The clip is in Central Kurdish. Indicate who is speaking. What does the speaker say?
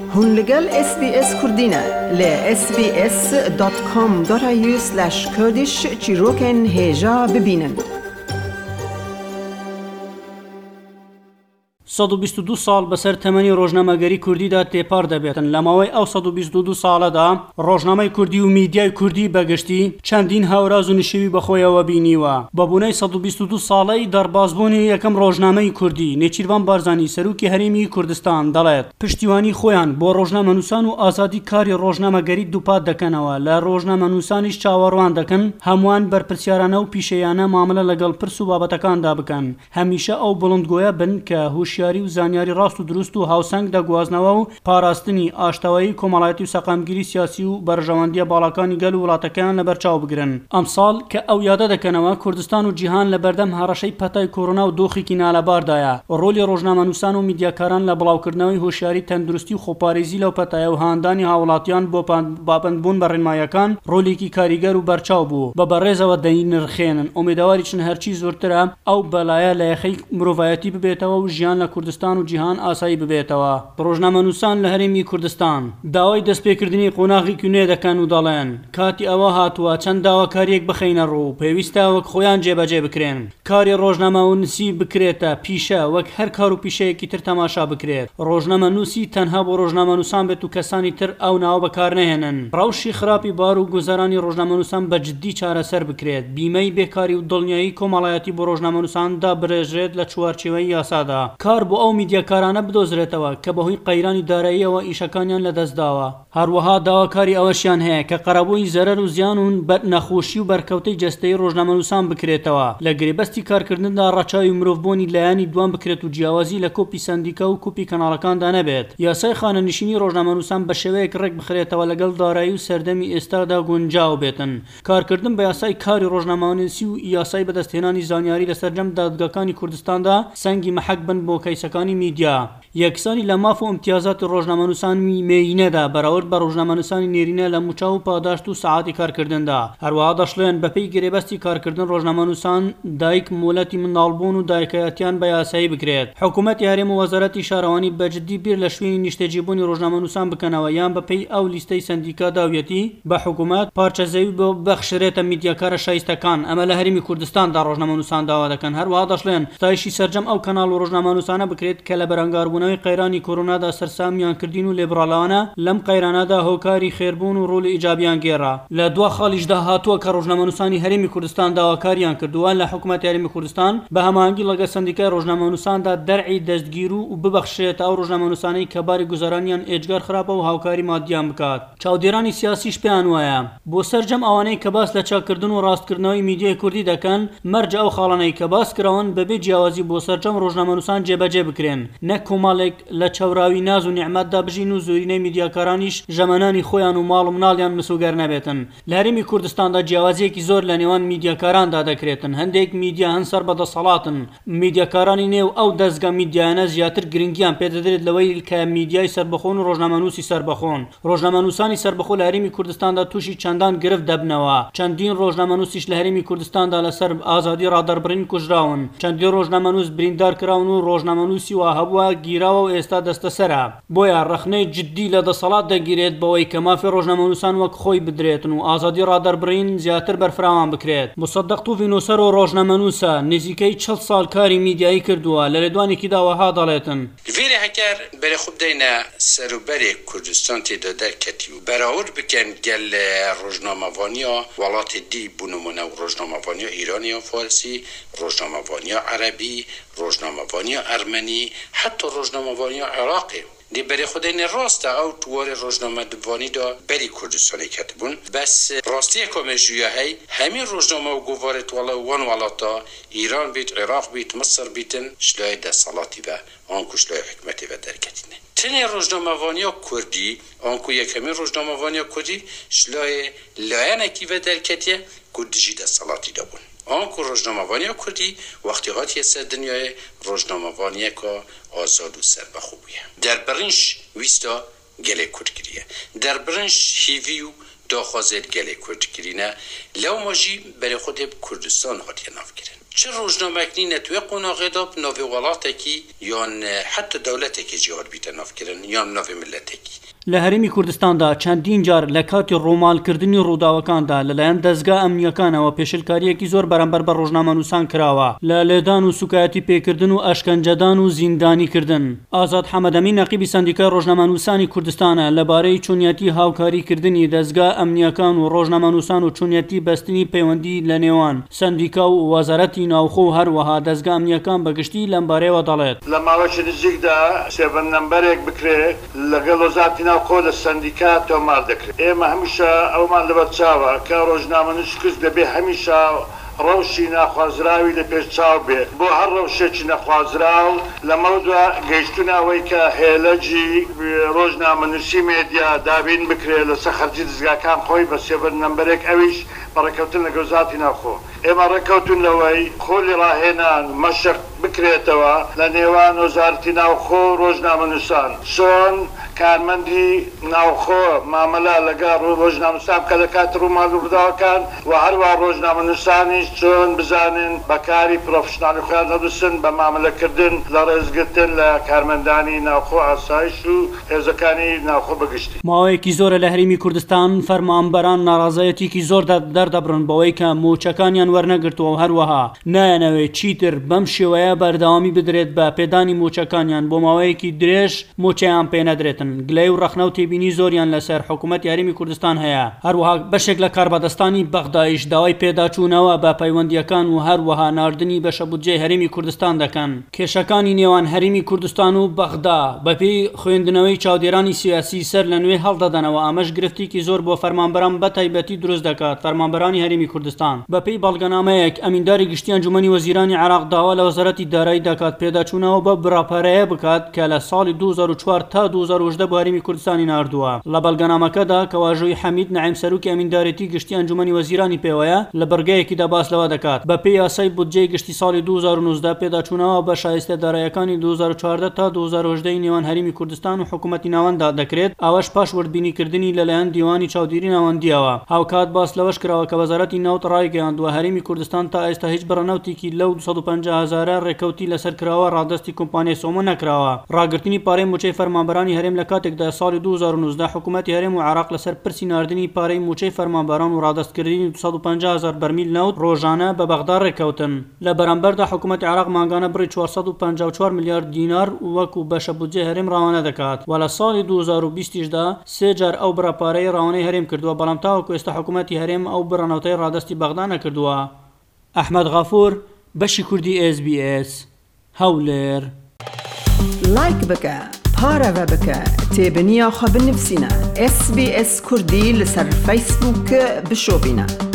Speaker 1: هون لگل SBS کردینه ل sbs.com.au/kurdish چیروکن هجا ببینن.
Speaker 2: 122 سال بسر تمنی روزنامه‌گری کردی دا تپار دبیتن. لماوی او 122 ساله دا روزنامه کردی و میدیای کردی بگشتی چندین هاوراز و نشوی بخوی و بینی و بابونه 122 ساله در بازبونی یکم روزنامه کردی نیچیروان بارزانی سروکی هریمی کردستان دلت پشتیوانی خویان با روزنامه نوسان و آزادی کاری روزنامه‌گری دوپات دکنوا ل روزنامه نوسانیش چاوروان دکن هموان برپرسیارانه و پیشیانه معامله لگل پرسو بابتکان دا بکن همیشه او بلندگویا بن که هوشیاری و زانیاری راست و درست و هاوسنگ دا گوازنەوە و پاراستنی ئاشتەوایی کۆمەڵایەتی و سەقامگیری سیاسی و بەرژەوەندیە باڵەکانی گەل و وڵاتەکەیان لەبەرچاو بگرن. ئەمساڵ کە ئەو یادە دەکەنەوە کوردستان و جیهان لە بەردەم هەڕەشەی پەتای کۆڕۆنا و دۆخێکی نالەباردایە. ڕۆلی ڕۆژنامەنووسان و میدیاکاران لە بڵاوکردنەوەی هۆشیاری تەندروستی و خۆپارێزی لەو پەتایە و هاندانی هاوڵاتیان بۆ پابەندبوون بە ڕێنماییەکان ڕۆلێکی کاریگەر و بەرچاو بوو بە بەڕێزەوە دەینرخێنن. ئومێدەواریچن هەرچی زۆرترە ئەو بەلایە لە یەخەی مرۆڤایەتی ببێتەوە و ژیان لە کوردستان و جیهان ئاسایی ببێتەوە. ڕۆژنامەنووسان لە هەرێمی کوردستان داوای دەستپێکردنی قۆناغێکی نوێ دەکەن و دەڵێن کاتی ئەوە هاتووە چەند داواکاریەک بخەینە ڕوو پێویستە وەک خۆیان جێبەجێ بکرێن. کاری ڕۆژنامەنووسی بکرێتە پیشە وەک هەر کار و پیشەیەکی تر تەماشا بکرێت. ڕۆژنامەنووسی تەنها بۆ ڕۆژنامەنووسان بێت و کەسانی تر ئەو ناوە بەکار نەهێنن. ڕەوشی خراپی بار و گوزارانی ڕۆژنامەنووسان بە جددی چارەسەر بکرێت. بیمەی بێکاری و دڵنیایی کۆمەڵایەتی بۆ ڕۆژنامەنووسان دابرێژرێت لە چوارچێوەی یاسادا. کار بۆ ئەو میدیاکارانە بدۆزرێتەوە کە بەهۆی قەیرانی داراییەوە ئیشەکانیان لەدەستداوە. هەروەها داواکاری ئەوەشیان هەیە کە قەرەبووی زەرەر و زیان و نەخۆشی و بەرکەوتەی جەستەی ڕۆژنامەنووسان بکرێتەوە. لە گرێبەستی کارکردندا ڕەچاوی مرۆڤبوونی لایانی دوان بکرێت و جیاوازی لە کۆپی سندیکە و کوپی کەناڵەکاندا نەبێت. یاسای خانەنشینی ڕۆژنامەنووسان بە شێوەیەک ڕێک بخرێتەوە لەگەڵ دارایی و سەردەمی ئێستادا گونجاو بێتن. کارکردن بە یاسای کاری ڕۆژنامەنووسی و یاسای بەدەستهێنانی زانیاری لەسەر جەم دادگاکانی کوردستاندا سەنگی مەحەک بن بۆ کەیسەکانی میدیا. یەکسانی لە ماف و ئیمتیازاتی ڕۆژنامەنووسانی مێینەدا بەراورد بە ڕۆژنامەنووسانی نێرینە لە موچاو و پاداشت و سەعاتی کارکردندا. هەروەها دەشڵێن بەپێی گرێبەستی کارکردن ڕۆژنامەنووسان دایک مۆلەتی منداڵبوون و دایکایەتیان بە یاسایی بکرێت. حکوومەتی هەرێم و وەزارەتی شارەوانی بەجددی بیر لە شوێنی نیشتەجێبوونی ڕۆژنامەنووسان بکەنەوە یان بەپێی ئەو لیستەی سندیکا داویەتی بە حکوومەت پارچەزەوی بۆ بەخشرێتە میدیاکارە شایستەکان. ئەمە لە هەرێمی کوردستاندا ڕۆژنامەنووسان داوا دەکەن. هەروەها دەشڵێن ستایشی سەرجەم ئەو کەناڵ و ڕۆژنامەنووسانە بکرێت کە لە بەرەنگاربوونەوەی قەیرانی کۆڕۆنادا سەرسامیان کردین و لێبراڵانە لەم قەیرانەدا هۆکاری خێربوون و ڕۆلی ئیجابیان گێڕا. لە دوا خاڵیشدا هاتووە کە ڕۆژنامەنووسانی هەرێمی کوردستان داواکاریان کردووە لە حکوومەتی هەرێمی کوردستان بە هەماهەنگی لەگەڵ سندیکای ڕۆژنامەنووساندا دەرعی دەستگیر و ببەخشێت ئەو ڕۆژنامەنووسانەی کە باری گوزارانیان ئێجگار خراپە و هاوکاری مادیان بکات. چاودێرانی سیاسیش پێیان وایە بۆ سەرجەم ئەوانەی کە باس لە چاکردن و ڕاستکردنەوەی میدیای کوردی دەکەن مەرج ئەو خاڵانەی کە باس کراون بەبێ جیاوازی بۆ سەرجەم ڕۆژنامەنووسان جێبەجێ بکرێن نەک کۆمەڵێک لە چاوراوی ناز و نیعمەتدا بژین و زۆرینەی میدیاکارانیش ژەمەنانی خۆیان و ماڵ و مناڵیان مسوگەر نەبێتن. لە هەرێمی کوردستاندا جیاوازیەکی زۆر لە نێوان میدیاکاراندا دەکرێتن. هەندێک میدیا هەن سەر بەدەسەڵاتن. میدیاکارانی نێو ئەو دەستگا میدیایانە زیاتر گرنگیان پێدەدرێت لەوەی کە میدیای سەربەخۆن و ڕۆژنامەنووسی سەربەخۆن. ڕۆژنامەنووسانی سەربەخۆ لە هەرێمی کوردستاندا تووشی چەندان گرفت دەبنەوە. چەندین ڕۆژنامەنووسیش لە هەرێمی کوردستاندا لەسەر ئازادی ڕادەربڕین کوژراون. چەندین ڕۆژنامەنووس بریندار کراون و ڕۆژنامەنووسی وا هەبووە گیراوە و ئێستا دەستەسەرە. بۆیە ڕەخنەی جددی لە دەسەڵات دەگیرێت بەوەی کە مافی ڕۆژنامەنووسان وەک خۆی بدرێتن و ئازادی ڕادەربڕین زیاتر بەرفراوان بکرێت. مصدق تووفی نووسەر و ڕۆژنامەنووسە نزیکەی 40 ساڵ کاری میدیایی کردووە لە لێدوانێکیدا وەها دەڵێتن
Speaker 3: vêrê heker berê xwe bideyne serûberê Kurdistan tê de derketî û berawir bikin gel rojnamevaniya welatê dî bû nimune rojnamevaniya Îranî ya Farsî, rojnamevaniya Erebî, rojnamevaniya Ermenî, heta rojnamevaniya Iraqê. دی بری خودی راست او توار روزنامه دوانی دا بری کردستانی کتبون بس راستی کامجویه هی همین روزنامه و گوارت والا وان والاتا ایران بیت عراق بیت مصر بیتن شلای دستالاتی و آنکو شلای حکمتی و درکتینه تنی روزنامه وانیا کردی آنکو یکمی روزنامه وانیا کردی شلای لایانکی و درکتیه کردجی دستالاتی دا بون آنکو روزنامه‌وانی کردی وقتی هاتی سر دنیای روزنامه‌وانی که آزاد و سربخوبیه در برنش ویستا گله کردگیریه در برنش هیوی و داخازل گله کردگیرینه لو ماجی برای خود کردستان هاتی ناف گیرن چه روزنامه‌کنی نتوی قوناغی داب نوی ولاتکی یان حتی دولتکی جوار بیت ناف کردن یان نوی ملتکی
Speaker 2: لە هەرێمی کوردستاندا چەندین جار لە کاتی ڕۆمالکردنی ڕووداوەکاندا لەلایەن دەستگا ئەمنیەکانەوە پێشلکاریەکی زۆر بەرامبەر بە ڕۆژنامەنووسان کراوە لە لێدان و سوکایەتی پێکردن و ئەشکەنجەدان و زیندانیکردن. ئازاد حەمەدەمی نەقیبی سەندیکای ڕۆژنامەنووسانی کوردستانە لەبارەی چۆنیەتی هاوکاریکردنی دەستگا ئەمنیەکان و ڕۆژنامەنووسان و چۆنیەتی بەستنی پەیوەندی لە نێوان سەندیکا و وەزارەتی ناوخۆ و هەروەها دەستگا ئەمنیەکان بەگشتی لەم بارەیەوە دەڵێت.
Speaker 4: لە ماوەی نزیکدا سێڤەن نەمبەرێک بکرێت لەگەڵ وەزارەتی ناوخۆ لە سەندیکا تۆمار دەکرێت. ئێمە هەمیشە ئەومان لەبەرچاوە کە ڕۆژنامەنووس کەس دەبێ هەمیشە ڕەوشی ناخوازراوی لە پێش چاو بێ بۆ هەر ڕەوشێکی نەخوازراو لەمەودا گەیشتونەوەی کە هێلەجی ڕۆژنامەنووسی مێدیا دابین بکرێت لەسەر خەرجی دەستگاکان خۆی بە سێڤەن نەمبەرێک ئەویش بەڕێکەوتن لەگەڵ وەزارەتی ناوخۆ. ئێمە ڕێکەوتون لەوەی خۆلی ڕاهێنان مەشق بکرێتەوە لە نێوان وەزارەتی ناوخۆ و ڕۆژنامەنووسان چۆن کارمەندی ناوخۆ مامەلا لەگەڵ ڕۆژنامەنووسان کە لە کات ڕوومال و ڕووداوەکان و هەروە ڕۆژنامەنووسانیش چۆن بزانن بەکاری پرۆفشنالی خۆیان هەبسن بە مامەلەکردن لە ڕێزگرتن لە کارمەندانی ناوخۆ ئاسایش و هێزەکانی ناوخۆ بەگشتی.
Speaker 2: ماوەیەکی زۆرە لە هەرێمی کوردستان فەرمانبەران ناڕازایەتێکی زۆر دەردەبرن بەوەی کە موچەکانیان وەرنەگرتووە و هەروەها نایەنەوێت چیتر بەم شێوەیە بەردەوامی بدرێت بە پێدانی موچەکانیان بۆ ماوەیەکی درێژ موچەیان پێ نەدرێتن. گلەی و ڕەخنە و تێبینی زۆریان لەسەر حکوومەتی هەرێمی کوردستان هەیە. هەروەها بەشێک لە کاربەدەستانی بەغدایش داوای پێداچوونەوە بە پەیوەندیەکان و هەروەها ناردنی بەشەبودجەی هەرێمی کوردستان دەکەن. کێشەکانی نێوان هەرێمی کوردستان و بەغدا بەپێی خوێندنەوەی چاودێرانی سیاسی سەر لە نوێ هەڵدەدەنەوە. ئەمەش گرفتێکی زۆر بۆ فەرمانبەران بە تایبەتی دروست دەکات. فەرمانبەرانی هەرێمی کوردستان بەپێی بەڵگەنامەیەک ئەمینداری گشتی ئەنجومەنی وەزیرانی عێراق داوا لە وەزارەتی دارایی دەکات پێداچوونەوە بە براپەرەیە بکات کە لە ساڵی 2004 تا 2018 بۆ هەرێمی کوردستانی ناردووە. لە بەڵگەنامەکەدا کە واژۆی حەمید نەعیم سەرۆکی ئەمیندارەتی گشتی ئەنجومەنی وەزیرانی پێوەیە لە بەرگەیەکیدا باس لەوە دەکات بەپێی یاسای بودجەی گشتی ساڵی 2019 پێداچوونەوە بە شایستە داراییەکانی 2014 تا 2018 نێوان هەرێمی کوردستان و حکوومەتی ناوەندا دەکرێت. ئەوەش پاش وردبینیکردنی لەلایەن دیوانی چاودێری ناوەندیەوە. هاوکات باس لەوەش کراوە کە وەزارەتی ناوت ڕایگەیاندووە هەرێمی کوردستان تا ئێستا هیچ بڕەنەوتێکی لەو 250,000 ڕێکەوتی لەسەر کراوە ڕادستی کۆمپانیای سۆمۆ نەکراوە. ڕاگررتنی پارەی موچەی فەرمانبەرانی هەرێم لە کاتێکدا ساڵی 2019 حکوومەتی هەرێم و عێراق لەسەر پرسی ناردنی پارەی موچەی فەرمانبەران و ڕادستکردنی 250,000 بەرمیل نەوت ڕۆژانە بە بەغدا ڕێکەوتن. لە بەرامبەردا حکوومەتی عێراق ماگانە بڕی 454 میلیارد دینار وەکو بەشە بودجەی هەرێم ڕاوانە دەکات و لە ساڵی 2020دا سێ جار ئەو بڕەپارەی ڕاوانەی هەرێم کردووە بەڵام تاوەکو ئێستا حکوومەتی هەرێم ئەو بڕەنەوتەی ڕادستی بەغدا نەکردووە. ئەحمەد غەفوور بەشی کوردی SBS هەولێر.
Speaker 1: لایک بکە پارەوە بکە تێبنییا خە بنفسینە SBS کوردی لەسەر فەیسبووک بشۆبینە.